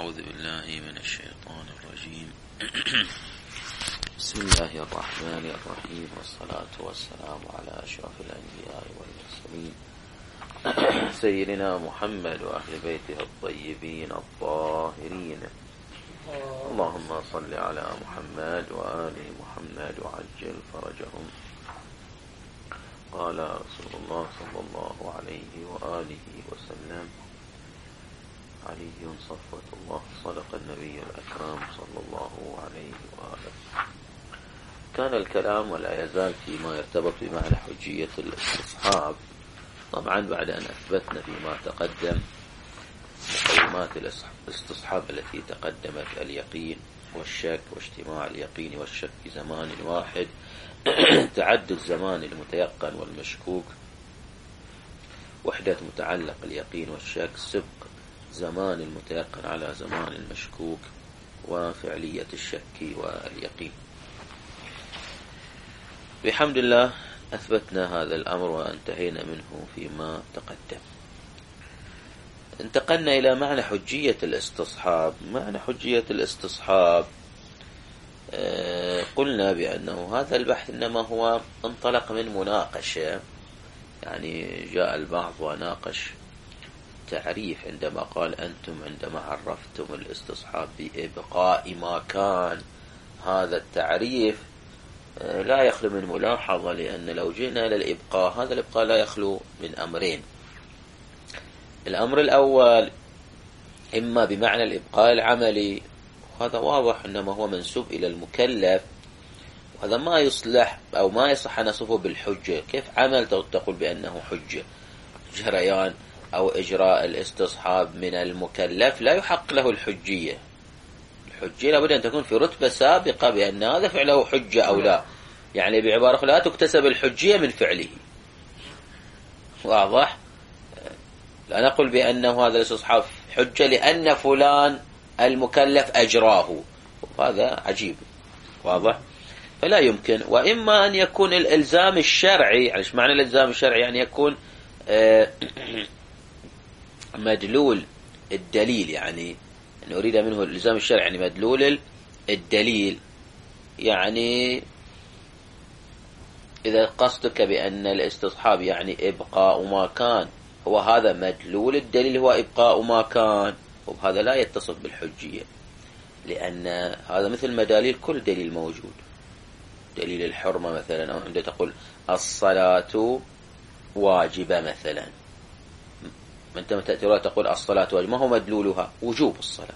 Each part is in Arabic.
أعوذ بالله من الشيطان الرجيم. بسم الله الرحمن الرحيم، والصلاة والسلام على أشرف الأنبياء والمرسلين سيدنا محمد وأهل بيته الطيبين الطاهرين. اللهم صل على محمد وآل محمد وعجل فرجهم. قال رسول الله صلى الله عليه وآله وسلم: علي صفوة الله، صدق النبي الأكرم صلى الله عليه وآله. كان الكلام ولا يزال فيما يرتبط بمعنى حجية الاستصحاب. طبعا بعد أن أثبتنا فيما تقدم مقومات الاستصحاب التي تقدمت: اليقين والشك، واجتماع اليقين والشك في زمان واحد، تعدد زمان المتيقن والمشكوك، وحدة متعلق اليقين والشك، سبق زمان المتيقن على زمان المشكوك، وفعلية الشك واليقين. بحمد الله أثبتنا هذا الأمر وانتهينا منه فيما تقدم. انتقلنا إلى معنى حجية الاستصحاب. معنى حجية الاستصحاب قلنا بأنه هذا البحث إنما هو انطلق من مناقشة، يعني جاء البعض وناقش تعريف عندما قال: أنتم عندما عرفتم الاستصحاب بإبقاء ما كان. هذا التعريف لا يخلو من ملاحظة، لأن لو جئنا للإبقاء، هذا الإبقاء لا يخلو من أمرين. الأمر الأول إما بمعنى الإبقاء العملي، وهذا واضح إنما هو منسوب إلى المكلف، وهذا ما يصلح أو ما يصح أن نصفه بالحجة. كيف عمل تقول بأنه حجة؟ جريان أو إجراء الاستصحاب من المكلف لا يحق له الحجية. الحجية لابد أن تكون في رتبة سابقة بأن هذا فعله حجة أو لا، يعني بعبارة أخرى لا تكتسب الحجية من فعله. واضح؟ لا نقول بأنه هذا الاستصحاب حجة لأن فلان المكلف أجراه، وهذا عجيب. واضح؟ فلا يمكن. وإما أن يكون الإلزام الشرعي، يعني ايش معنى الإلزام الشرعي؟ يعني يكون مدلول الدليل، يعني نريد منه الإلزام الشرعي يعني مدلول الدليل. يعني إذا قصدك بأن الاستصحاب يعني إبقاء ما كان، هو هذا مدلول الدليل هو إبقاء ما كان، وهذا لا يتصف بالحجية، لأن هذا مثل مداليل كل دليل موجود. دليل الحرمة مثلا، أو عندما تقول الصلاة واجبة مثلا، عندما تأتي رواية تقول الصلاة واجبة، ما هو مدلولها؟ وجوب الصلاة.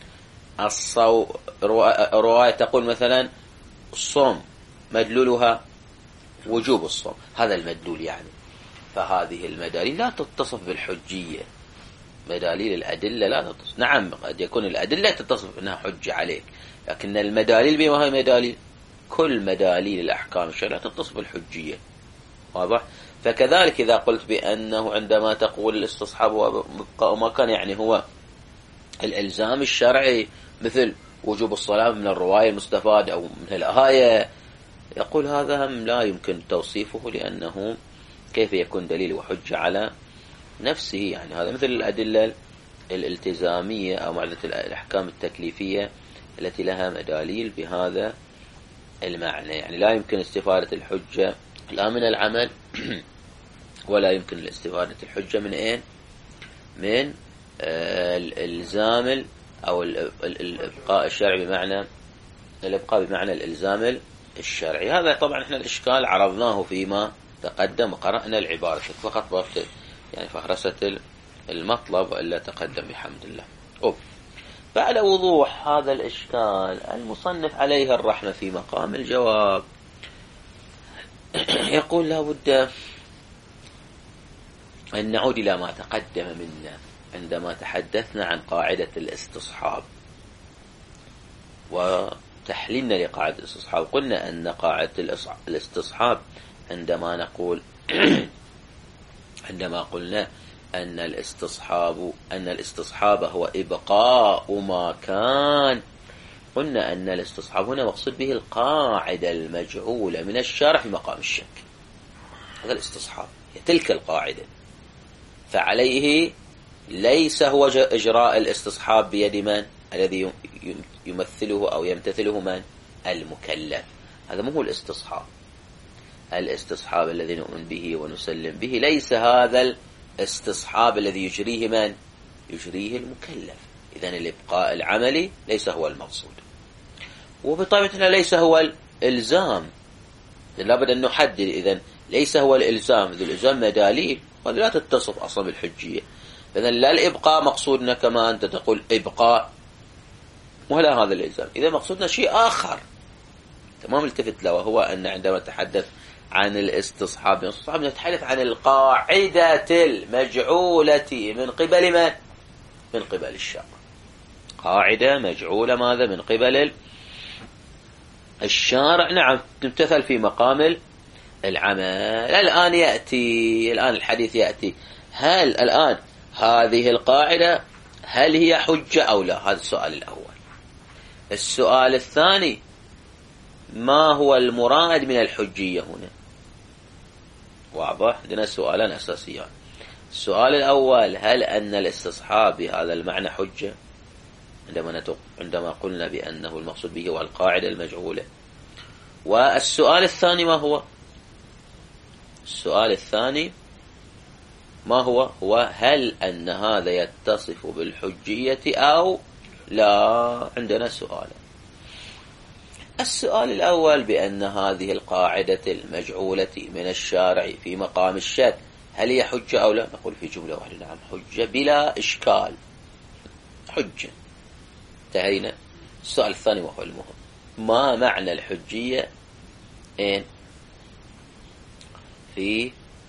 رواية تقول مثلا الصوم، مدلولها وجوب الصوم. هذا المدلول يعني. فهذه المداليل لا تتصف بالحجية. مداليل الأدلة لا تتصف. نعم قد يكون الأدلة تتصف أنها حجة عليك، لكن المداليل بما هي مداليل، كل مداليل الأحكام الشرعية تتصف بالحجية. واضح؟ فكذلك إذا قلت بأنه عندما تقول الاستصحاب وإبقاء ما كان، يعني هو الإلزام الشرعي مثل وجوب الصلاة من الرواية المستفاد أو من الآية، يقول هذا هم لا يمكن توصيفه، لأنه كيف يكون دليل وحجة على نفسه؟ يعني هذا مثل الأدلة الالتزامية أو معدة الأحكام التكليفية التي لها مداليل بهذا المعنى. يعني لا يمكن استفادة الحجة لا من العمل ولا يمكن استفادة الحجة من أين؟ من الإلزام أو الإبقاء الشرعي، بمعنى الإبقاء بمعنى الإلزام الشرعي. هذا طبعا احنا الإشكال عرضناه فيما تقدم وقرأنا العبارة فقط بوقت يعني فهرسة المطلب، وإلا تقدم بحمد الله. بعد وضوح هذا الإشكال، المصنف عليه الرحمة في مقام الجواب يقول: لا بد أن نعود إلى ما تقدم منا عندما تحدثنا عن قاعدة الاستصحاب وتحليلنا لقاعدة الاستصحاب. قلنا أن قاعدة الاستصحاب عندما قلنا أن الاستصحاب هو إبقاء ما كان، قلنا أن الاستصحاب هنا مقصود به القاعدة المجعولة من الشارع في مقام الشك. هذا الاستصحاب، هي تلك القاعدة. فعليه ليس هو إجراء الاستصحاب بيد من؟ الذي يمثله أو يمتثله من؟ المكلف. هذا مو هو الاستصحاب. الاستصحاب الذي نؤمن به ونسلم به ليس هذا الاستصحاب الذي يجريه من؟ يجريه المكلف. إذن الإبقاء العملي ليس هو المقصود، وبطبيعتنا ليس هو الإلزام. لابد أن نحدد. إذن ليس هو الإلزام. إذا الإلزام مداليل وهذا لا تتصف أصلا بالحجية. إذن لا الإبقاء مقصودنا كما أنت تقول إبقاء، ولا هذا الإلزام. إذا مقصودنا شيء آخر تمام التفت له، وهو أن عندما نتحدث عن الاستصحاب نتحدث عن القاعدة المجعولة من قبل من؟ من قبل الشرع. قاعدة مجعولة ماذا؟ من قبل الشارع. نعم تمتثل في مقام العمل. الآن الحديث يأتي، هل الآن هذه القاعدة هل هي حجة أو لا؟ هذا السؤال الأول. السؤال الثاني، ما هو المراد من الحجية هنا؟ واضح؟ عندنا سؤالان أساسيان. السؤال الأول، هل أن الاستصحاب بهذا المعنى حجة عندما قلنا بأنه المقصود به هو القاعدة المجعولة؟ والسؤال الثاني ما هو؟ السؤال الثاني ما هو؟ هو هل أن هذا يتصف بالحجية أو لا؟ عندنا سؤال. السؤال الأول بأن هذه القاعدة المجعولة من الشارع في مقام الشك هل هي حجة أو لا؟ نقول في جملة واحدة نعم حجة بلا إشكال، حجة. انتهينا. السؤال الثاني وهو المهم، ما معنى الحجية في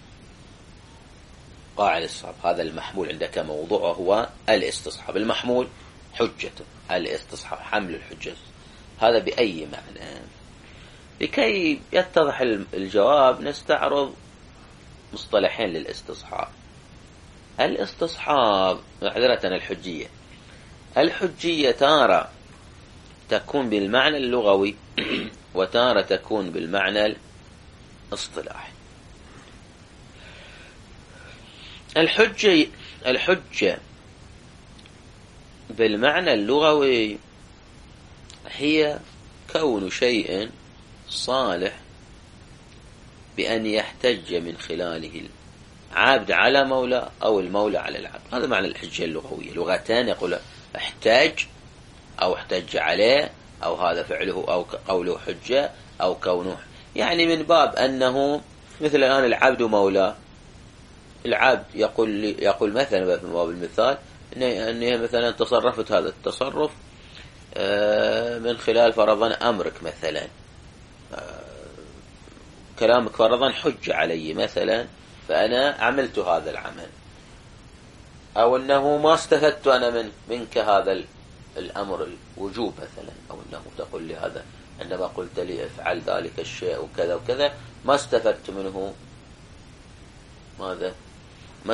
قاعدة الاستصحاب؟ هذا المحمول عندك موضوع هو الاستصحاب. المحمول حجة، الاستصحاب حمل الحجة. هذا بأي معنى؟ لكي يتضح الجواب نستعرض مصطلحين للاستصحاب. الاستصحاب معذرة الحجية. الحجية تارة تكون بالمعنى اللغوي وتارة تكون بالمعنى الاصطلاحي. الحجة بالمعنى اللغوي هي كون شيء صالح بأن يحتج من خلاله العبد على مولى أو المولى على العبد. هذا معنى الحجة اللغوية. لغتان يقول احتج أو احتج عليه، أو هذا فعله أو قوله حجة أو كونه، يعني من باب أنه مثل الآن العبد مولاه. العبد يقول مثلا في باب المثال أني مثلا تصرفت هذا التصرف من خلال فرضا أمرك مثلا، كلامك فرضا حج علي مثلا، فأنا عملت هذا العمل. أو أنه ما استفدت أنا منك هذا الأمر الوجوب مثلا، أو أنه تقول لي هذا عندما قلت لي افعل ذلك الشيء وكذا وكذا ما استفدت منه ماذا؟ ما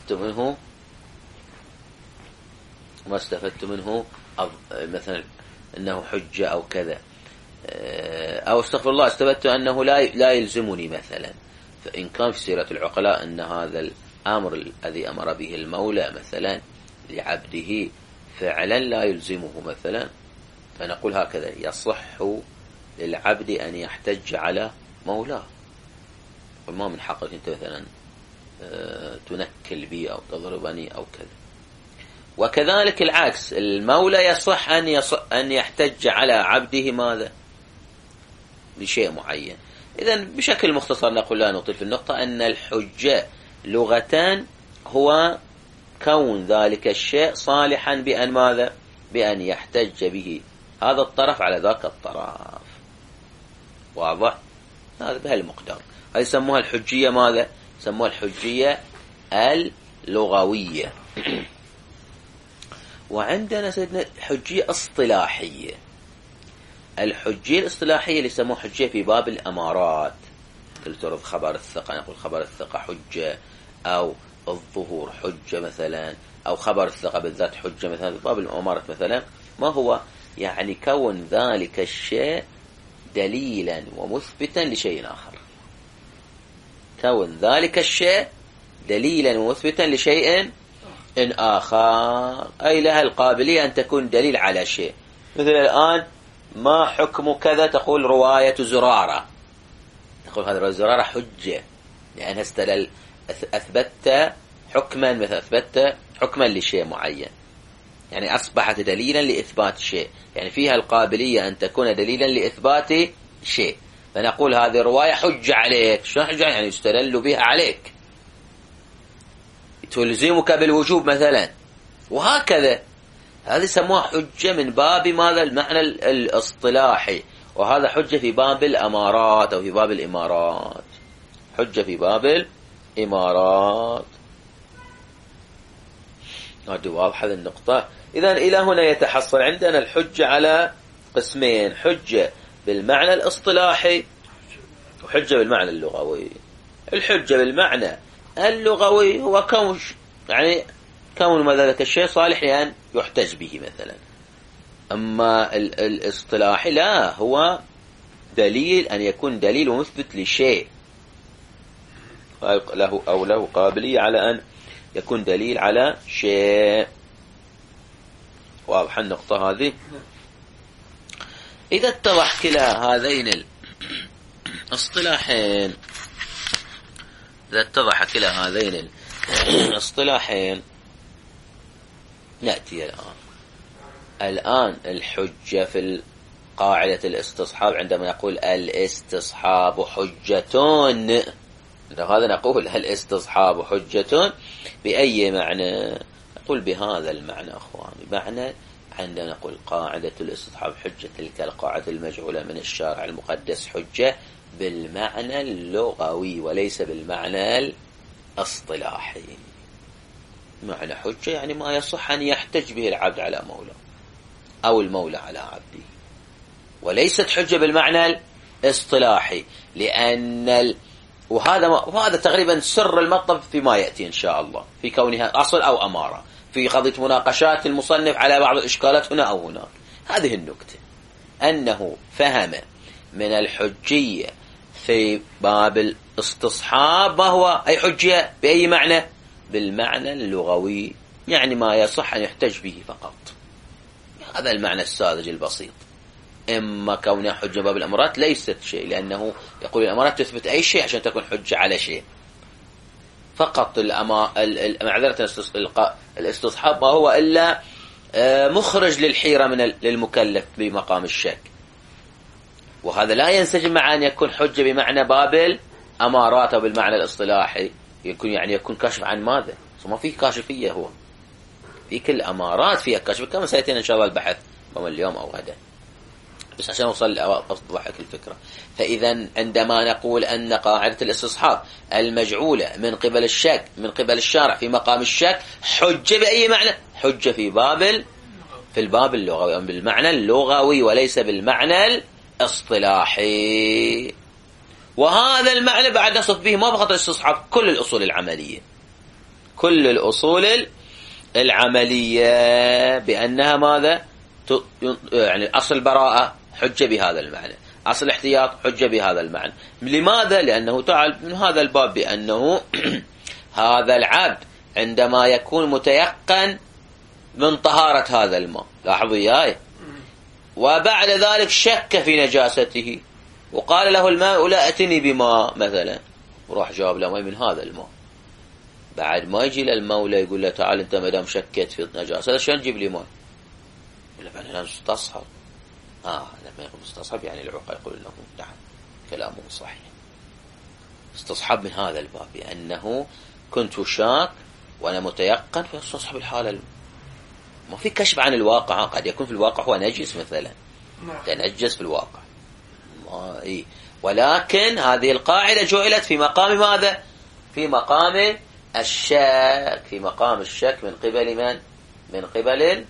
استفدت منه مثلا أنه حجة أو كذا، أو استغفر الله استفدت أنه لا يلزمني مثلا. فإن كان في سيرة العقلاء أن هذا الأمر الذي أمر به المولى مثلا لعبده فعلا لا يلزمه مثلا، فنقول هكذا يصح للعبد أن يحتج على مولاه، وما من حقك أنت مثلا تنكل بي أو تضربني أو كذا. وكذلك العكس، المولى يصح أن يحتج على عبده ماذا؟ بشيء معين. إذن بشكل مختصر نقول لا نطيل في النقطة أن الحجة لغتان هو كون ذلك الشيء صالحا بأن ماذا؟ بأن يحتج به هذا الطرف على ذاك الطرف. واضح؟ هذا بهالمقدار. هذه يسموها الحجية ماذا؟ يسموها الحجية اللغوية. وعندنا سيدنا حجية اصطلاحية. الحجية الاصطلاحية اللي يسموها حجية في باب الأمارات، تلترض خبر الثقة، نقول خبر الثقة حجة، أو الظهور حجة مثلا، أو خبر الثقة بالذات حجة مثلا في باب الأمارات مثلا. ما هو؟ يعني كون ذلك الشيء دليلا ومثبتا لشيء آخر. كون ذلك الشيء دليلا ومثبتا لشيء آخر، أي لها القابلية أن تكون دليل على شيء. مثل الآن ما حكم كذا، تقول رواية زرارة، تقول هذا رواية زرارة حجة لأنها استدل، أثبتت حكما، مثل أثبتت حكما لشيء معين، يعني أصبحت دليلا لإثبات شيء، يعني فيها القابلية أن تكون دليلا لإثبات شيء. فنقول هذه الرواية حجة عليك. شو حجة؟ يعني يستدل بها عليك، تلزمك بالوجوب مثلا، وهكذا. هذه سموها حجة من باب ماذا؟ المعنى الاصطلاحي. وهذا حجة في باب الأمارات أو في باب الإمارات، حجة في باب الإمارات. هذه واضحة النقطة. إذن إلى هنا يتحصل عندنا الحجة على قسمين: حجة بالمعنى الاصطلاحي وحجة بالمعنى اللغوي. الحجة بالمعنى اللغوي هو كون ما ذلك الشيء صالح لأن يحتج به مثلا. أما الاصطلاحي لا، هو دليل، أن يكون دليل مثبت لشيء له قابلية على أن يكون دليل على شيء. واضح النقطة هذه؟ إذا اتضح كلا هذين الاصطلاحين، نأتي الآن الحجة في قاعدة الاستصحاب، عندما نقول الاستصحاب حجة، هذا نقول الاستصحاب حجة بأي معنى؟ نقول بهذا المعنى أخواني، معنى عندما نقول قاعدة الاستصحاب حجة، تلك القاعدة المجعولة من الشارع المقدس حجة بالمعنى اللغوي وليس بالمعنى الاصطلاحي. معنى حجة يعني ما يصح أن يحتج به العبد على مولاه أو المولى على عبده، وليست حجة بالمعنى الاصطلاحي، لأن وهذا تقريبا سر المطلب فيما يأتي إن شاء الله، في كونها أصل أو أمارة، في قضية مناقشات المصنف على بعض الإشكالات هنا أو هناك. هذه النكتة، أنه فهم من الحجية في باب الاستصحاب ما هو أي حجية بأي معنى؟ بالمعنى اللغوي، يعني ما يصح أن يحتج به فقط. هذا المعنى الساذج البسيط. إما كونها حجة باب الأمارات ليست شيء، لأنه يقول الأمارات تثبت أي شيء عشان تكون حجة على شيء فقط. معذرة الاستصحاب ما هو إلا مخرج للحيرة للمكلف بمقام الشك، وهذا لا ينسجم مع أن يكون حجة بمعنى باب الأمارات أو بالمعنى الاصطلاحي، يكون كاشف عن ماذا؟ ما فيه كاشفية، هو في كل أمارات فيها كاشف، كما سيأتينا إن شاء الله البحث من اليوم أو غدا، بس عشان أوصل أوضحك الفكرة. فإذا عندما نقول أن قاعدة الاستصحاب المجعولة من قبل الشك، من قبل الشارع في مقام الشك، حجة بأي معنى؟ حجة في الباب اللغوي، بالمعنى اللغوي وليس بالمعنى الاصطلاحي. وهذا المعنى بعد نصف به ما فقط الاستصحاب، كل الأصول العملية، كل الأصول العملية بأنها ماذا؟ يعني أصل البراءة حجة بهذا المعنى، أصل الاحتياط حجة بهذا المعنى. لماذا؟ لأنه تعال من هذا الباب بأنه هذا العبد عندما يكون متيقن من طهارة هذا الماء، لاحظوا إياي، وبعد ذلك شك في نجاسته وقال له الماء لا أتني بماء مثلا، وراح جاب له ماء من هذا الماء، بعد ما يجي للمولى يقول له تعال أنت مدام شكيت في نجاسة شلون تجيب لي ماء؟ يقول له أنا مستصحب. لما يقول مستصحب يعني العقل يقول له نعم كلامه صحيح، استصحب من هذا الباب بأنه كنت شاك وأنا متيقن فاستصحب الحالة. ما في كشف عن الواقع، قد يكون في الواقع هو نجس مثلا، تنجس في الواقع ولكن هذه القاعدة جعلت في مقام ماذا؟ في مقام الشك، في مقام الشك من قبل من؟ من قبل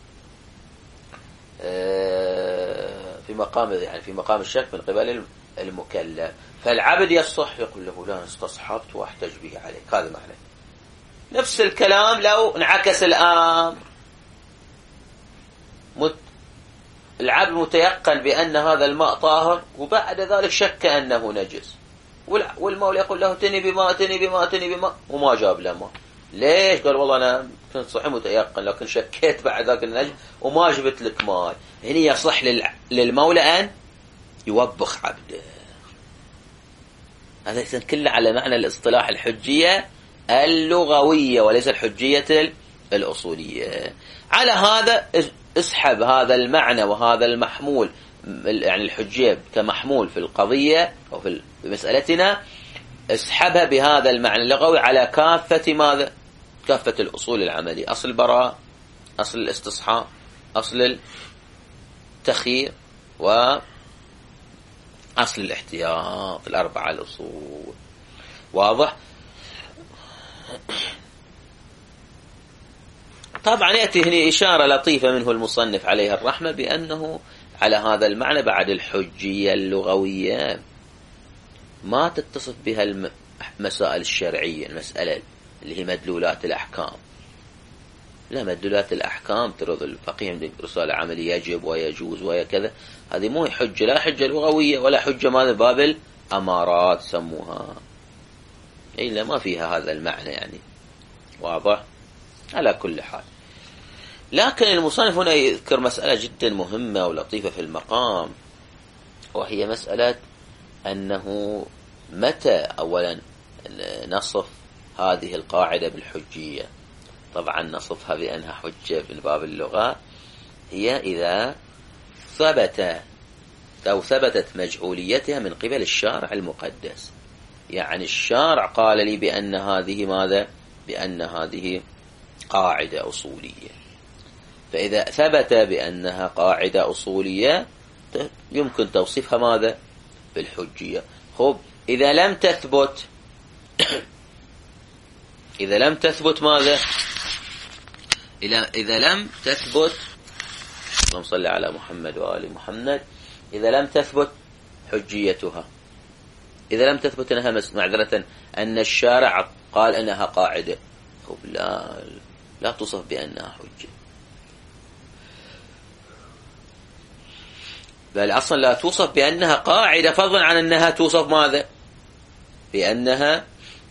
في مقام الشك من قبل المكلف. فالعبد يصح يقول له لا استصحبت واحتج به عليك، هذا معنى. نفس الكلام لو انعكس الآن، العبد متيقن بأن هذا الماء طاهر وبعد ذلك شك أنه نجس، والمولى يقول له تني بماء وما جاب له ماء، ليش؟ قال والله أنا كنت صحيح متيقن لكن شكيت بعد ذاك النجم وما جبت لك مال. هنا يصح للمولى أن يوبخ عبده. هذا إذن كله على معنى الاصطلاح الحجية اللغوية وليس الحجية الأصولية. على هذا اسحب هذا المعنى وهذا المحمول، يعني الحجية كمحمول في القضية أو في مسألتنا، اسحبها بهذا المعنى اللغوي على كافة ماذا؟ كافة الأصول العملية، أصل البراءة، أصل الاستصحاب، أصل التخيير، وأصل الاحتياط، الأربعة الأصول. واضح؟ طبعا يأتي هنا إشارة لطيفة منه المصنف عليها الرحمة بأنه على هذا المعنى بعد الحجية اللغوية ما تتصف بها المسائل الشرعية، المسألة اللي هي مدلولات الأحكام. لا، مدلولات الأحكام ترد الفقيه عند رسالة عملية يجب ويجوز وكذا، هذه مو حجة، لا حجة لغوية ولا حجة ماذا باب الأمارات سموها، إلا ما فيها هذا المعنى يعني. واضح؟ على كل حال، لكن المصنف هنا يذكر مسألة جدا مهمة ولطيفة في المقام، وهي مسألة أنه متى أولا نصف هذه القاعدة بالحجية. طبعا نصفها بأنها حجة من باب اللغة هي إذا ثبتت مجهوليتها من قبل الشارع المقدس. يعني الشارع قال لي بأن هذه ماذا؟ بأن هذه قاعدة أصولية، فإذا ثبت بأنها قاعدة أصولية يمكن توصيفها ماذا؟ بالحجية. خب إذا لم تثبت إذا لم تثبت ماذا؟ إذا لم تثبت، اللهم صل على محمد وآل محمد، إذا لم تثبت حجيتها، إذا لم تثبت أنها معذرة أن الشارع قال أنها قاعدة، خب لا توصف بأنها حجة، بل أصلا لا توصف بأنها قاعدة، فضلا عن أنها توصف ماذا؟ بأنها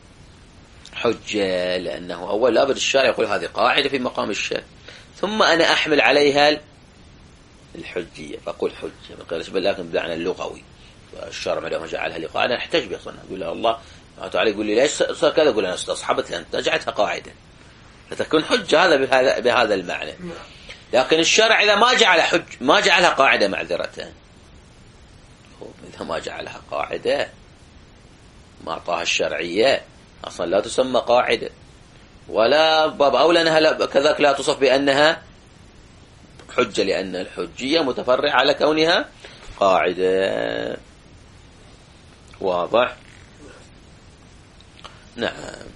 حجة، لأنه أول لابد الشارع يقول هذه قاعدة في مقام الشرع، ثم أنا أحمل عليها الحجية فأقول حجة، لكن بالمعنى اللغوي. الشارع ما جعلها لقاعدة نحتاج بها، أقول له الله تعالى يقول لي ليش صار كذا، أقول أنا استصحبت لأن جعلتها قاعدة فتكون حجة، هذا بهذا المعنى. لكن الشرع إذا ما جعلها قاعدة معذرة، إذا ما جعلها قاعدة ما أعطاها الشرعية أصلا لا تسمى قاعدة، ولا باب أولى أنها كذلك لا تصف بأنها حجة، لأن الحجية متفرعة على كونها قاعدة. واضح؟ نعم.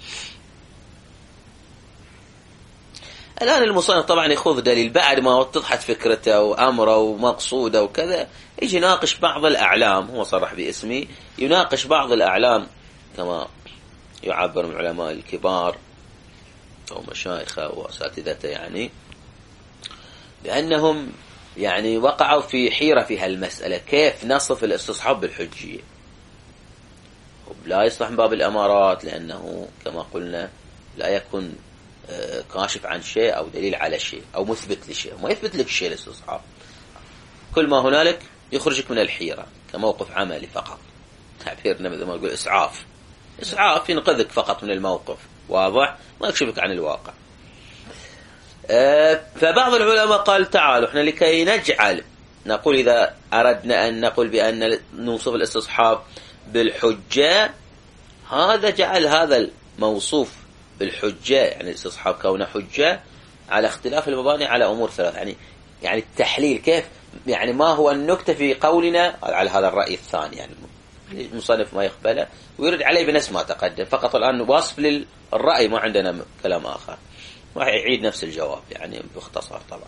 الآن المصنف طبعا يخوض دليل بعد ما وضحت فكرته وأمره ومقصوده وكذا، يجي يناقش بعض الأعلام، هو صرح باسمه، يناقش بعض الأعلام كما يعبر من العلماء الكبار أو مشايخه وأساتذته، يعني بأنهم يعني وقعوا في حيرة في هالمسألة، كيف نصف الاستصحاب بالحجية؟ لا يصلح من باب الأمارات، لأنه كما قلنا لا يكون كاشف عن شيء أو دليل على شيء أو مثبت لشيء، ما يثبت لك شيء الاستصحاب، كل ما هنالك يخرجك من الحيرة كموقف عملي فقط، تعبيرنا مثل ما نقول إسعاف ينقذك فقط من الموقف. واضح؟ ما يكشفك عن الواقع. فبعض العلماء قال تعالوا احنا لكي نقول إذا أردنا أن نقول بأن نوصف الاستصحاب بالحجة، هذا جعل هذا الموصوف بالحجة يعني الاستصحاب كونه حجة على اختلاف المباني على أمور ثلاث، يعني التحليل كيف، يعني ما هو النكتة في قولنا على هذا الرأي الثاني، يعني المصنف ما يقبله ويرد عليه بنفس ما تقدم، فقط الآن وصف للرأي، ما عندنا كلام آخر، راح يعيد نفس الجواب يعني باختصار. طبعا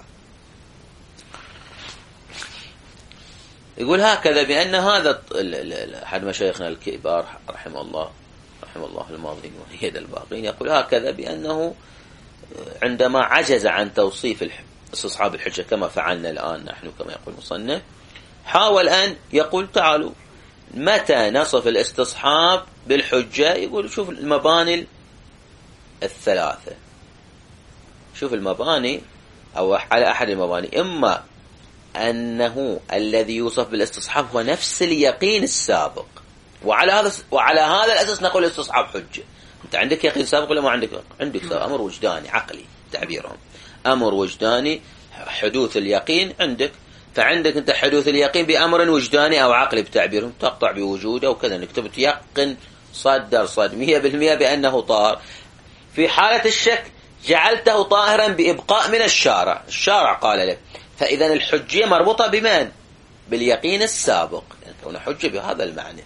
يقول هكذا بأن هذا أحد مشايخنا الكبار رحمه الله الماضين وهيد الباقين، يقول هكذا بأنه عندما عجز عن توصيف استصحاب الحجة كما فعلنا الآن نحن كما يقول المصنف، حاول أن يقول تعالوا متى نصف الاستصحاب بالحجة، يقول شوف المباني الثلاثة. شوف المباني أو على أحد المباني، إما أنه الذي يوصف بالاستصحاب هو نفس اليقين السابق، وعلى هذا الأساس نقول الاستصحاب حجة. أنت عندك يقين سابق ولا ما عندك؟ عندك أمر وجداني عقلي تعبيرهم، أمر وجداني حدوث اليقين عندك، فعندك أنت حدوث اليقين بأمر وجداني أو عقلي بتعبيرهم، تقطع بوجوده وكذا، انك تبي تيقن صدر 100% بأنه طاهر. في حالة الشك جعلته طاهرا بإبقاء من الشارع، الشارع قال لك، فإذا الحجية مربوطة بمن؟ باليقين السابق، يعني كون حجة بهذا المعنى،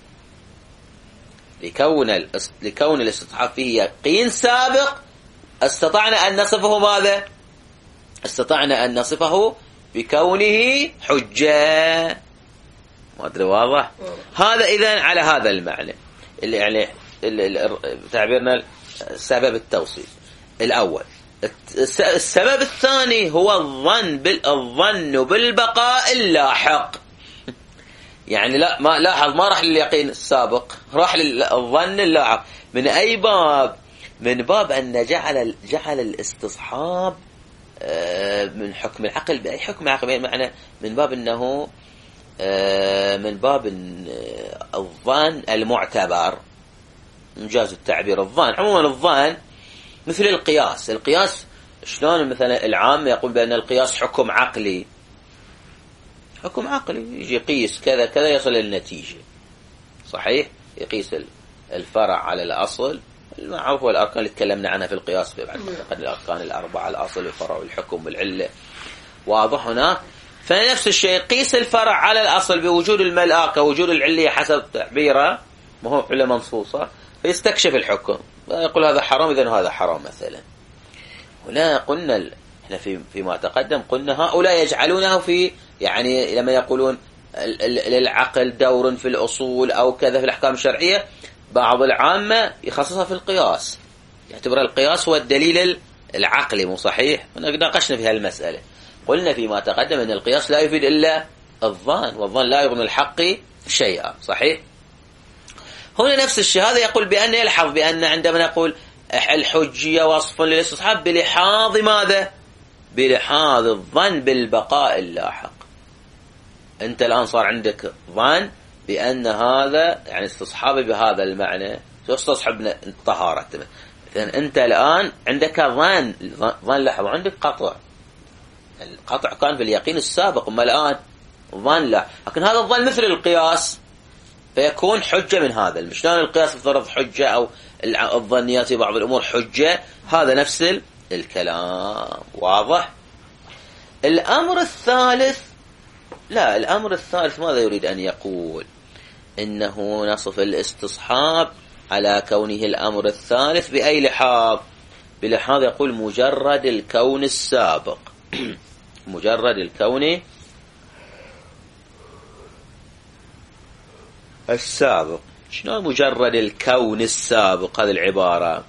لكون الاستصحاب فيه يقين سابق استطعنا أن نصفه ماذا؟ استطعنا أن نصفه بكونه حجة. ما أدري واضح؟ هذا إذن على هذا المعنى اللي يعني تعبيرنا سبب التوصيف الأول. السبب الثاني هو الظن بالبقاء اللاحق. يعني ما لاحظ، ما راح لليقين السابق، راح للظن اللاحق. من أي باب؟ من باب أن جعل الاستصحاب من حكم العقل. بأي حكم عقل؟ معنى من باب أنه من باب الظن المعتبر، مجاز التعبير. الظن عموما الظن مثل القياس. القياس شلون مثلا العام يقول بأن القياس حكم عقلي، حكم عقلي يجي يقيس كذا كذا يصل للنتيجة، صحيح؟ يقيس الفرع على الأصل، المعروف والأركان اللي تكلمنا عنها في القياس في بعد الأركان الأربعة، الأصل والفرع والحكم والعلة، واضح هناك. فنفس الشيء قيس الفرع على الأصل بوجود الملآ كوجود العلية حسب تعبيره، ما هو علة منصوصة، فيستكشف الحكم يقول هذا حرام إذن هذا حرام مثلا. هنا قلنا احنا فيما تقدم قلنا هؤلاء يجعلونه في، يعني لما يقولون للعقل دور في الأصول أو كذا في الأحكام الشرعية، بعض العامة يخصصها في القياس، يعتبر القياس هو الدليل العقلي، مو صحيح؟ ناقشنا في هالمسألة، قلنا فيما تقدم أن القياس لا يفيد إلا الظن، والظن لا يغني الحق شيئا، صحيح؟ هنا نفس الشيء، هذا يقول بأن يلحظ بأن عندما نقول الحجية وصف للاستصحاب بلحاظ ماذا؟ بلحاظ الظن بالبقاء اللاحق. أنت الآن صار عندك ظن بأن هذا يعني استصحابي بهذا المعنى، تستصحب طهارة. إذن أنت الآن عندك ظن لاحظ، وعندك قطع. القطع كان في اليقين السابق، أما الآن ظن لا، لكن هذا الظن مثل القياس فيكون حجة من هذا. شلون القياس افترض حجة أو الظنيات في بعض الأمور حجة، هذا نفس الكلام، واضح؟ الأمر الثالث، لا، الأمر الثالث ماذا يريد أن يقول؟ إنه نصف الاستصحاب على كونه الأمر الثالث بأي لحاظ؟ بلحاظ يقول مجرد الكون السابق. مجرد الكون السابق. شنو مجرد الكون السابق؟ هذه العبارة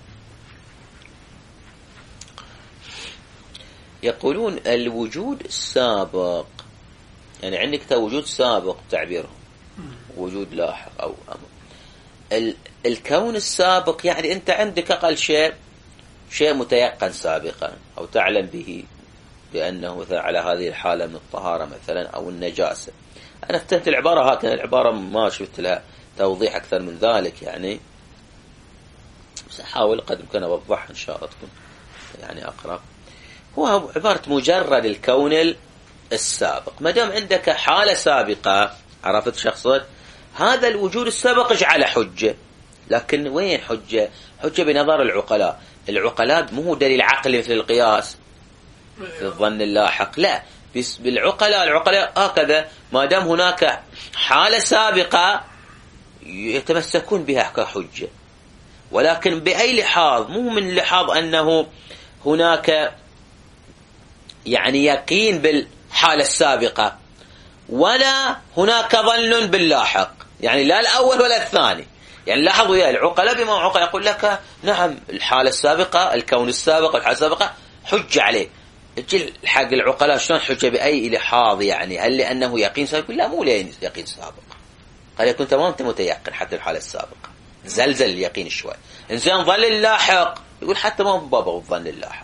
يقولون الوجود السابق، يعني عندك وجود سابق تعبيره، وجود لاحق أو أمر. الكون السابق يعني أنت عندك أقل شيء متيقن سابقا، أو تعلم به بأنه مثلا على هذه الحالة من الطهارة مثلا أو النجاسة. أنا افتهمت العبارة هكذا، العبارة ما شفت لها توضيح أكثر من ذلك يعني، بس أحاول قد يمكن أوضحها إن شاء الله تكون يعني أقرب. هو عبارة مجرد الكون السابق، ما دام عندك حالة سابقة عرفت شخصت هذا الوجود السابق اجعله حجة. لكن وين حجة؟ حجة بنظر العقلاء. العقلاء مو دليل عقلي مثل القياس في الظن اللاحق، لا، العقلاء هكذا، ما دام هناك حالة سابقة يتمسكون بها كحجة. ولكن بأي لحاظ؟ مو من لحاظ أنه هناك يعني يقين بالحالة السابقة، ولا هناك ظن باللاحق، يعني لا الأول ولا الثاني. يعني لاحظوا يا العقلاء بما عقل يقول لك نعم الحالة السابقة، الكون السابق والحالة السابقة حجة عليه. الجل حق العقلاء شلون حجة بأي لحاظ؟ يعني هل لأنه يقين سابق؟ لا، مو يقين سابق، قد يكون تمام متيقن حتى الحالة السابقة، زلزل اليقين شوي. إنسان ظل اللاحق يقول حتى ما باب الظن اللاحق،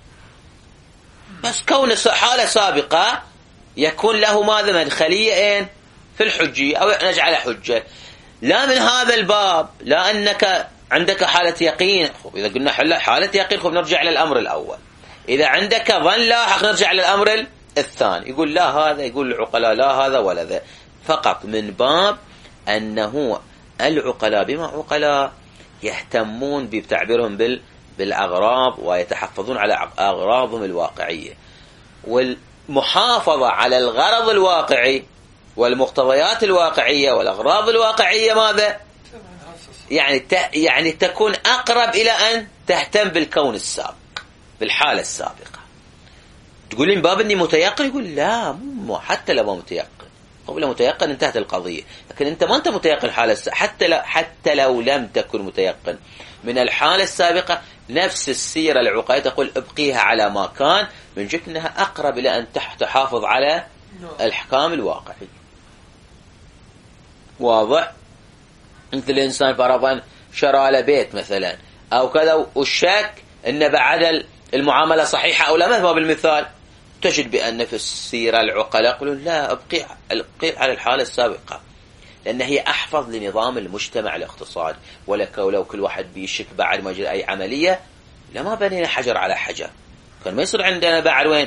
بس كون حالة سابقة يكون له ماذا مدخلية في الحجية أو نجعل حجة. لا من هذا الباب، لا أنك عندك حالة يقين، إذا قلنا حالة يقين نرجع للأمر الأول، إذا عندك ظن لاحق نرجع للأمر الثاني. يقول لا هذا، يقول العقلاء لا هذا ولا ذا، فقط من باب أنه العقلاء بما عقلاء يهتمون بتعبيرهم بالأغراض ويتحفظون على أغراضهم الواقعية، والمحافظة على الغرض الواقعي والمقتضيات الواقعية والأغراض الواقعية ماذا؟ يعني تكون أقرب إلى أن تهتم بالكون السابق، بالحالة السابقة. تقول من باب أني متيقن، يقول لا، حتى لو متيقن، قبل متيقن انتهت القضية، لكن أنت ما أنت متيقن حالة حتى لو لم تكن متيقن من الحالة السابقة، نفس السيرة العقائية تقول ابقيها على ما كان، من جهة أنها أقرب إلى أن تحافظ على الأحكام الواقعية. واضح؟ مثل الإنسان فرضا شرى له بيت مثلا أو كذا، والشك أن بعد المعاملة صحيحة أو لا، مثل بالمثال تجد بأن في السيرة العقلاء يقولون لا، ابقي على الحالة السابقة، لأن هي أحفظ لنظام المجتمع الاقتصادي. ولو كل واحد بيشك بعد ما يجري أي عملية، لما بنينا حجر على حجر، كان ما يصير عندنا بعد وين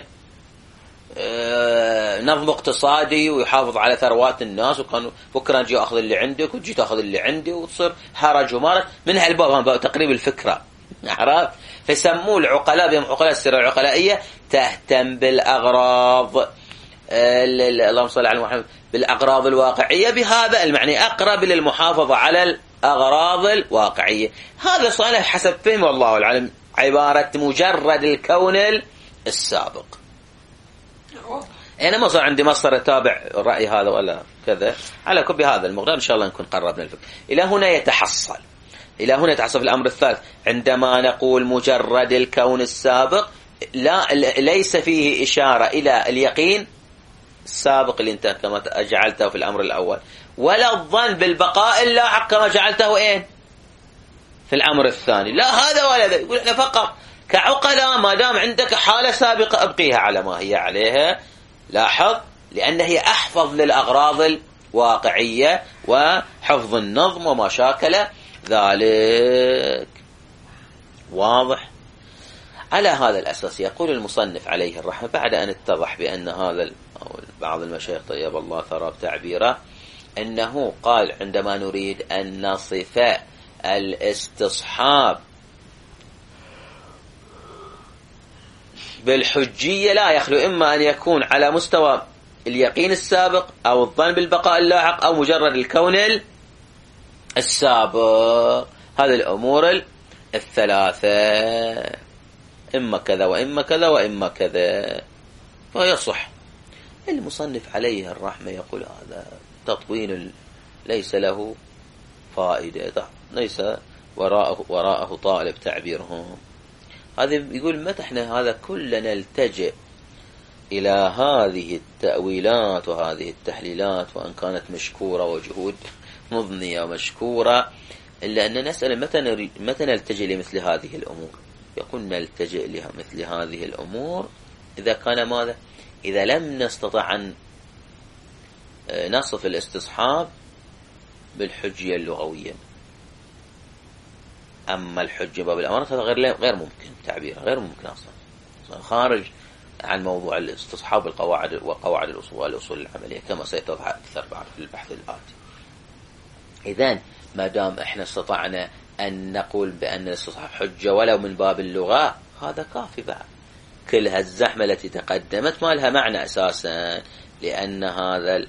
نظم اقتصادي ويحافظ على ثروات الناس، وكان بكره نجي أخذ اللي عندك وتجي تأخذ اللي عندي، وتصير حرج ومارج من هالباب تقريب الفكرة. عرفت؟ فيسموه العقلاء بهم عقلاء السيرة العقلائية تهتم بالأغراض، اللهم صل على محمد، بالأغراض الواقعية، بهذا المعنى أقرب للمحافظة على الأغراض الواقعية. هذا صالح حسب فهم والله العلم عبارة مجرد الكون السابق. أنا ما صار عندي مصدر أتابع الرأي هذا ولا كذا، على كل بهذا المقدار إن شاء الله نكون قربنا الفكرة. إلى هنا يتحصل في الأمر الثالث، عندما نقول مجرد الكون السابق، ليس فيه إشارة إلى اليقين السابق اللي انت كما جعلته في الأمر الأول، ولا الظن بالبقاء اللاحق كما جعلته في الأمر الثاني. لا هذا ولا ذا، يقول احنا فقط كعقلاء ما دام عندك حالة سابقة ابقيها على ما هي عليها. لاحظ، لأن هي أحفظ للأغراض الواقعية وحفظ النظم وما شاكل ذلك. واضح؟ على هذا الأساس يقول المصنف عليه الرحمة، بعد أن اتضح بأن هذا بعض المشايخ طيب الله ثرى تعبيره، أنه قال عندما نريد أن نصف الاستصحاب بالحجية لا يخلو إما أن يكون على مستوى اليقين السابق أو الظن بالبقاء اللاحق أو مجرد الكون السابق. هذه الأمور الثلاثة، إما كذا وإما كذا وإما كذا، فيصح. المصنف عليه الرحمة يقول هذا تطويل ليس له فائدة، ليس وراءه طالب تعبيرهم. هذا يقول متى احنا هذا كلنا نلتجئ إلى هذه التأويلات وهذه التحليلات، وأن كانت مشكورة وجهود مضنية ومشكورة، إلا أن نسأل متى نلتجئ لمثل هذه الأمور. يقول نلتجئ لمثل هذه الأمور إذا كان ماذا؟ إذا لم نستطع أن نصف الاستصحاب بالحجية اللغوية. أما الحجة باب الأمارات هذا غير ممكن، تعبيره غير ممكن أصلا، خارج عن موضوع الاستصحاب القواعد وقواعد الأصول العملية كما سيتضح أكثر بعد في البحث الآتي. إذن ما دام إحنا استطعنا أن نقول بأن الاستصحاب حجة ولو من باب اللغة، هذا كافي بعد. كل هالزحمة التي تقدمت ما لها معنى أساسا، لأن هذا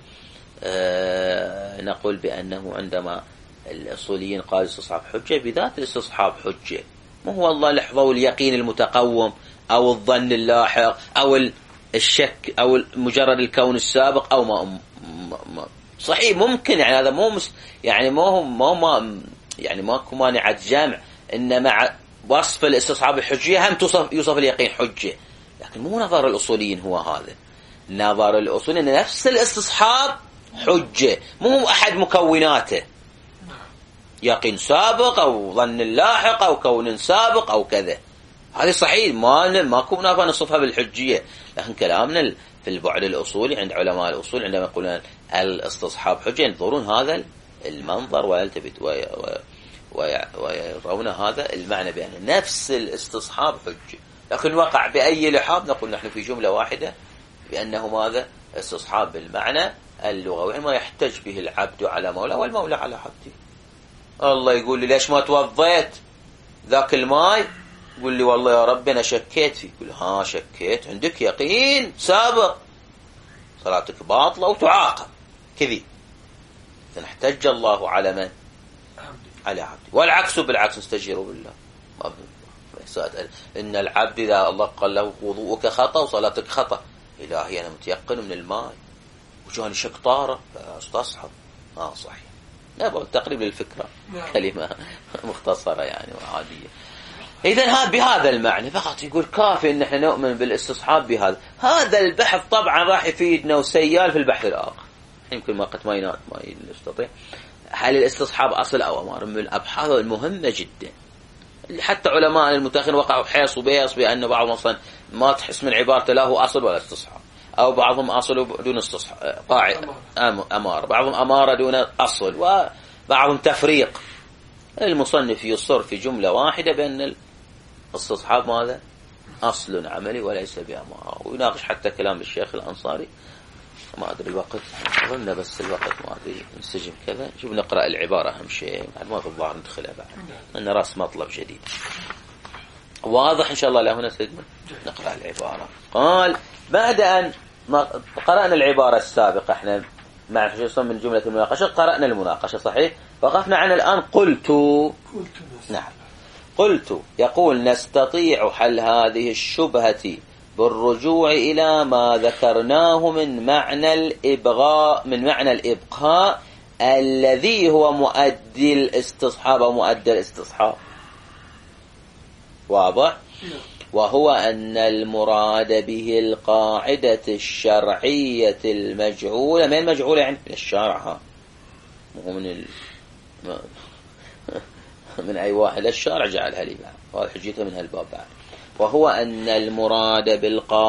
نقول بأنه عندما الأصوليين قالوا استصحاب حجة، بذات الاستصحاب حجة، ما هو الله لحظة اليقين المتقوم أو الظن اللاحق أو الشك أو مجرد الكون السابق أو ما صحيح ممكن، يعني هذا مو يعني يعني ماكو مانع جمع إن مع وصف الاستصحاب الحجية هم يوصف اليقين حجة، لكن مو نظر الأصوليين هو هذا. نظر الأصوليين أن نفس الاستصحاب حجة، مو أحد مكوناته. يقين سابق أو ظن لاحق أو كون سابق أو كذا. هذه صحيح، ماكو منافاة نصفها بالحجية. لكن كلامنا في البعد الأصولي عند علماء الأصول عندما يقولون الاستصحاب حجة ينظرون هذا المنظر ويرون هذا المعنى بأن نفس الاستصحاب حجة. لكن وقع بأي لحاظ نقول نحن في جملة واحدة بأنه ماذا؟ استصحاب بالمعنى اللغوي، ما يحتج به العبد على مولاه والمولى على عبده. الله يقول لي ليش ما توضيت ذاك الماء؟ يقول لي والله يا رب أنا شكيت فيه. يقول ها شكيت، عندك يقين سابق، صلاتك باطلة وتعاقب كذي. فنحتج الله على من؟ على عبده. والعكس بالعكس، نستجير بالله. إن العبد إذا الله قال له وضوءك خطأ وصلاتك خطأ، إلهي أنا متيقن من الماء وجاني شك طارة فاستصحب. صحيح. نبغى تقريب للفكرة، كلمة مختصرة يعني وعادية. إذن هذا بهذا المعنى فقط يقول كافي إن احنا نؤمن بالاستصحاب بهذا. هذا البحث طبعا راح يفيدنا وسيال في البحث الآخر، يمكن ما يستطيع. هل الاستصحاب أصل أو أمر؟ من الأبحاث المهمة جدا. حتى علماء المتأخرين وقعوا حيص وبيص بأن بعضهم أصلا ما تحس من عبارته له أصل ولا استصحاب، أو بعضهم أصل دون استصحاب أمارة، بعضهم أمارة دون أصل، وبعضهم تفريق. المصنف يصر في جملة واحدة بأن الاستصحاب ماذا؟ أصل عملي وليس بأمارة. ويناقش حتى كلام الشيخ الأنصاري. ما أدري الوقت أظن، بس الوقت ما أدري نسجم كذا. شوف نقرأ العبارة أهم شيء، بعد ما في الظاهر ندخلها بعد لأن راس مطلب جديد واضح إن شاء الله. لهنا سيدنا نقرأ العبارة. قال بعد أن قرأنا العبارة السابقة، احنا مع خصوصا من جملة المناقشة قرأنا المناقشة صحيح، وقفنا عن الآن قلت. نعم قلت. يقول نستطيع حل هذه الشبهة بالرجوع إلى ما ذكرناه من معنى الإبقاء الذي هو مؤدي الاستصحاب ومؤدي الاستصحاب. واضح؟ وهو أن المراد به القاعدة الشرعية المجعولة. من المجعولة يعني؟ من الشارع، مو من أي واحد. الشارع جعلها لي بعد، وهذا حجيته من هالباب بعد. وهو أن المراد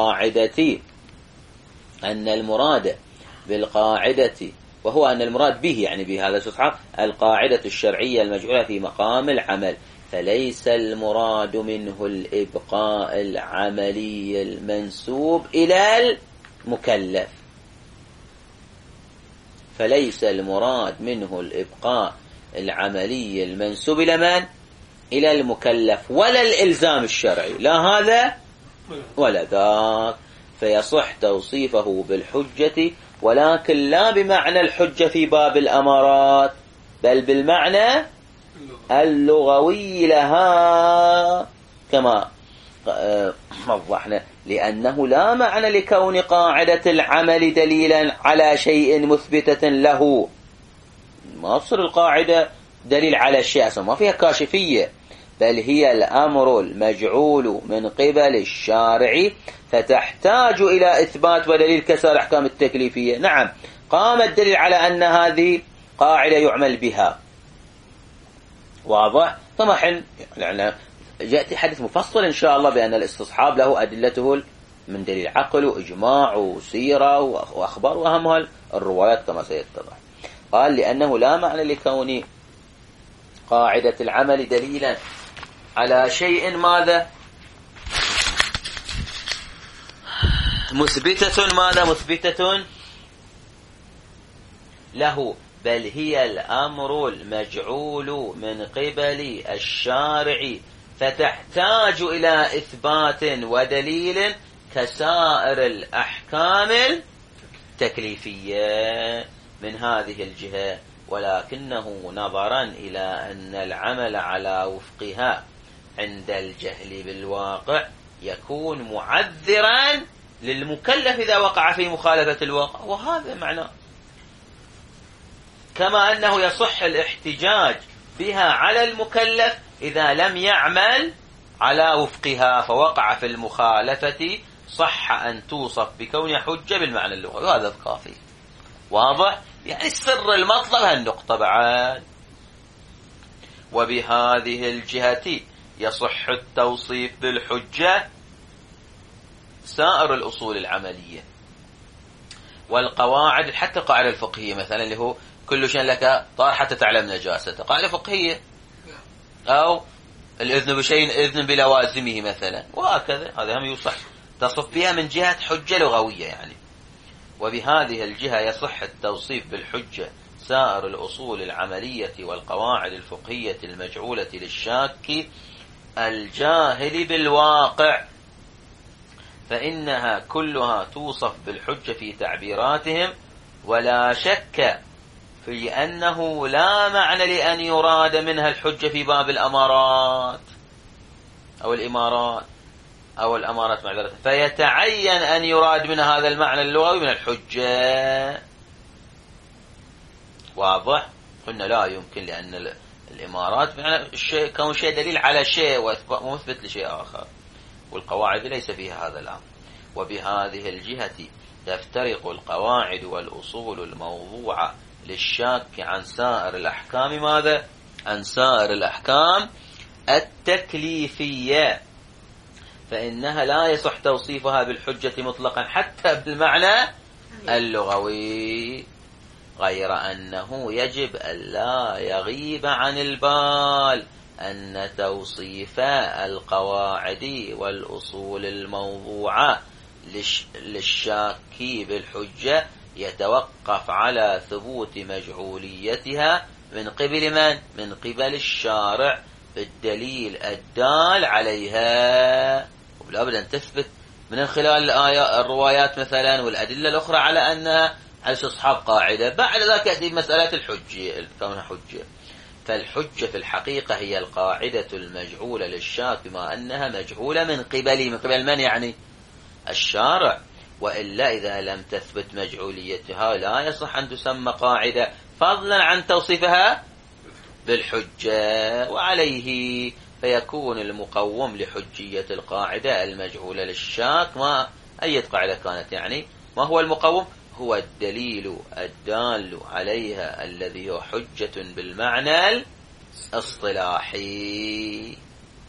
بالقاعدة وهو أن المراد به يعني بهذا الاستصحاب القاعدة الشرعية المجعولة في مقام العمل، فليس المراد منه الإبقاء العملي المنسوب إلى المكلف. فليس المراد منه الإبقاء العملي المنسوب إلى من؟ إلى المكلف، ولا الإلزام الشرعي، لا هذا ولا ذاك. فيصح توصيفه بالحجة، ولكن لا بمعنى الحجة في باب الأمارات، بل بالمعنى اللغوي لها كما وضحنا، لأنه لا معنى لكون قاعدة العمل دليلا على شيء مثبتة له. ما تصير القاعدة دليل على الشيء، ما فيها كاشفية، بل هي الأمر المجعول من قبل الشارع، فتحتاج إلى إثبات ودليل كسائر الأحكام التكليفية. نعم قام الدليل على أن هذه قاعدة يعمل بها. واضح؟ ثم حين يعني يأتي حديث مفصل إن شاء الله بأن الاستصحاب له أدلته من دليل عقل وإجماع وسيرة وأخبار، وأهمها الروايات كما سيتضح. قال لأنه لا معنى لكون قاعدة العمل دليلا على شيء ماذا؟ مثبتة له، بل هي الأمر المجعول من قبل الشارع، فتحتاج إلى إثبات ودليل كسائر الأحكام التكليفية من هذه الجهة. ولكنه نظرا إلى أن العمل على وفقها عند الجهل بالواقع يكون معذرا للمكلف إذا وقع في مخالفة الواقع، وهذا معناه. كما أنه يصح الاحتجاج بها على المكلف إذا لم يعمل على وفقها فوقع في المخالفة، صح أن توصف بكون حجة بالمعنى اللغوي، وهذا كافي. واضح؟ يعني السر المطلب هالنقطة بعد. وبهذه الجهة يصح التوصيف بالحجة سائر الأصول العملية والقواعد، حتى القاعدة الفقهية مثلا اللي هو كل شيء لك طار حتى تعلم نجاسته، قاعدة فقهية، أو الإذن بشيء إذن بلوازمه مثلا، وهكذا. هذا هم يصح تصف بها من جهة حجة لغوية يعني. وبهذه الجهة يصح التوصيف بالحجة سائر الأصول العملية والقواعد الفقهية المجعولة للشاك الجاهل بالواقع، فإنها كلها توصف بالحجة في تعبيراتهم، ولا شك في أنه لا معنى لأن يراد منها الحجة في باب الأمارات أو الأمارات معذرة، فيتعين أن يراد من هذا المعنى اللغوي من الحجة. واضح؟ قلنا لا يمكن، لأن الإمارات معنى الشيء كون شيء دليل على شيء ومثبت لشيء آخر، والقواعد ليس فيها هذا الأمر. وبهذه الجهة تفترق القواعد والأصول الموضوعة للشاك عن سائر الأحكام. ماذا؟ عن سائر الأحكام التكليفية، فإنها لا يصح توصيفها بالحجة مطلقا حتى بالمعنى اللغوي، غير أنه يجب ألا يغيب عن البال أن توصيف القواعد والأصول الموضوعة للشاك بالحجة يتوقف على ثبوت مجعوليتها من قبل من؟ من قبل الشارع بالدليل الدال عليها. ولا بد أن تثبت من خلال الروايات مثلا والأدلة الأخرى على أنها على استصحاب قاعدة، بعد ذلك يأتي مسألة الحجة كونها حجة. فالحجة في الحقيقة هي القاعدة المجعولة للشاك بما أنها مجهولة من قبل من يعني؟ الشارع. وإلا إذا لم تثبت مجعوليتها لا يصح أن تسمى قاعدة، فضلا عن توصيفها بالحجة. وعليه فيكون المقوم لحجية القاعدة المجعولة للشاك ما أي قاعدة كانت يعني، ما هو المقوم؟ هو الدليل الدال عليها الذي هو حجة بالمعنى الاصطلاحي.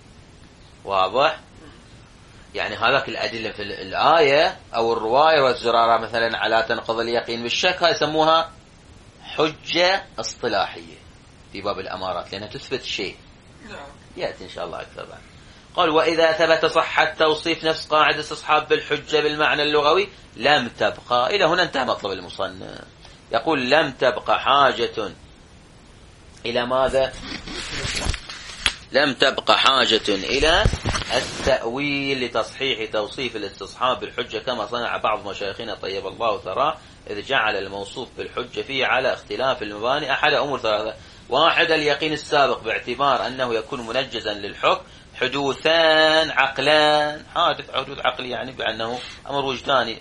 واضح؟ يعني هذاك الأدلة في الآية أو الرواية والزرارة مثلا على تنقض اليقين بالشك، هاي يسموها حجة اصطلاحية في باب الأمارات، لأنها تثبت شيء يأتي إن شاء الله أكثر بعد. قال وإذا ثبت صحة توصيف نفس قاعدة استصحاب بالحجة بالمعنى اللغوي لم تبقى، إلى هنا انتهى مطلب المصنف. يقول لم تبقى حاجة إلى ماذا؟ لم تبقى حاجة إلى التأويل لتصحيح توصيف الاستصحاب بالحجة كما صنع بعض مشايخنا طيب الله ثراه، إذ جعل الموصوف بالحجة فيه على اختلاف المباني أحد أمور ثلاثة: واحد اليقين السابق باعتبار أنه يكون منجزا للحكم، حدوثان عقلان، حادث حدوث عقلي يعني بأنه أمر وجداني،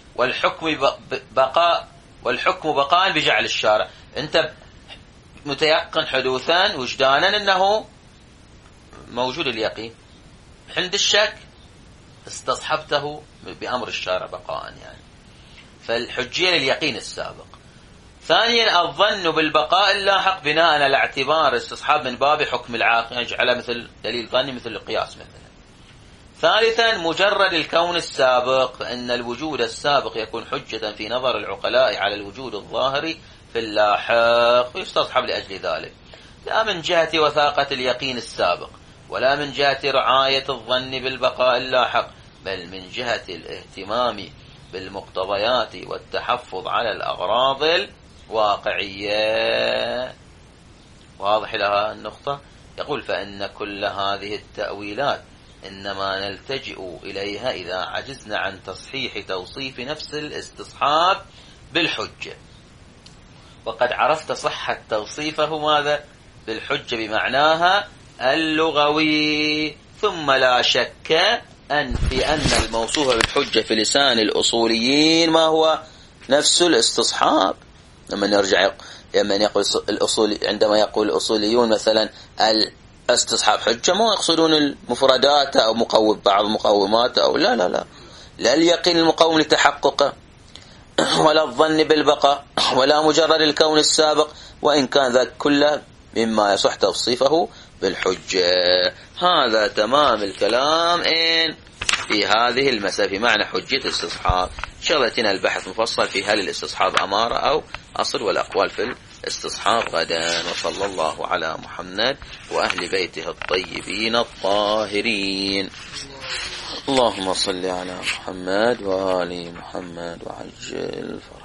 والحكم بقاء بجعل الشارع. أنت متيقن حدوثان وجدانا أنه موجود اليقين، عند الشك استصحبته بأمر الشارع بقاء يعني، فالحجية لليقين السابق. ثانيا الظن بالبقاء اللاحق بناء على اعتبار استصحاب من باب حكم العاقل، يجعل مثل دليل ظني مثل القياس مثلا. ثالثا مجرد الكون السابق، أن الوجود السابق يكون حجة في نظر العقلاء على الوجود الظاهري في اللاحق، ويستصحب لأجل ذلك لا من جهة وثاقة اليقين السابق ولا من جهة رعاية الظن بالبقاء اللاحق، بل من جهة الاهتمام بالمقتضيات والتحفظ على الأغراض الواقعية. واضح لها النقطة؟ يقول فإن كل هذه التأويلات إنما نلتجئ إليها إذا عجزنا عن تصحيح توصيف نفس الاستصحاب بالحجة، وقد عرفت صحة توصيفه ماذا؟ بالحجة بمعناها اللغوي. ثم لا شك في أن الموصوف بالحجة في لسان الأصوليين ما هو نفس الاستصحاب. عندما يقول الأصوليون مثلا الاستصحاب حجة، ما يقصدون المفردات أو بعض مقومات أو لا اليقين المقوم لتحققه، ولا الظن بالبقاء، ولا مجرد الكون السابق، وإن كان ذلك كله مما يصح توصيفه بالحجة. هذا تمام الكلام في هذه المسألة في معنى حجية الاستصحاب. إن شاء الله يأتينا البحث مفصل في هل الاستصحاب أمارة أو أصل، والأقوال في الاستصحاب غدا. وصلى الله على محمد وأهل بيته الطيبين الطاهرين. اللهم صل على محمد وآل محمد وعجل فرجهم.